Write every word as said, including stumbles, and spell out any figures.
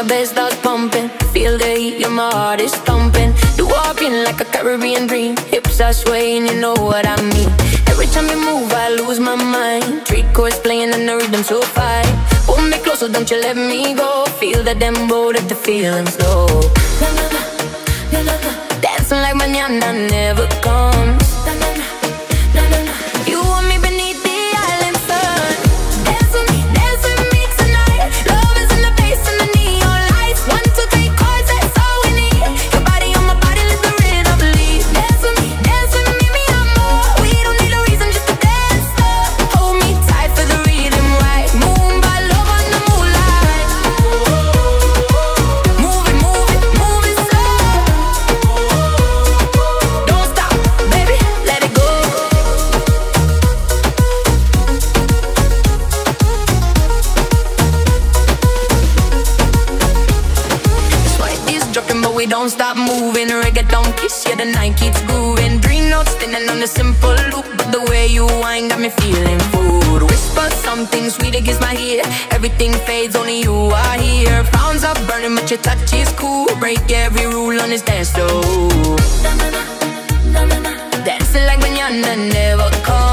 bass starts pumping. Feel the heat, yeah, my heart is thumping. You walk in like a Caribbean dream. Hips are swaying, you know what I mean. Every time you move, I lose my mind. Three chords playing and the rhythm so fine. Pull me closer, don't you let me go. Feel the dembo, that the feeling's low. Na, na, na, na, na, na. Dancing like mañana never comes. Na, na, na, na, na, na. You want me beneath the island sun. Dance with me, dance with me tonight. Love is in the bass and the neon lights. One, two, three chords, that's all we need. Your body on my body, let the rhythm lead. Dance with me, dance with me, me and more. We don't need a reason just to dance slow. Hold me tight for the rhythm right. Moon by love on the moonlight. Move it, move it, move it slow. Don't stop, baby, let it go. The sweat is dropping, but we don't stop moving. Reggaeton kiss, yeah, the night keeps grooving. Three notes spinning on a simple loop, but the way you whine got me feeling food. Whisper something sweet against my ear. Everything fades, only you are here. Frowns are burning, but your touch is cool. Break every rule on this dance floor. Dancing like mañana never comes.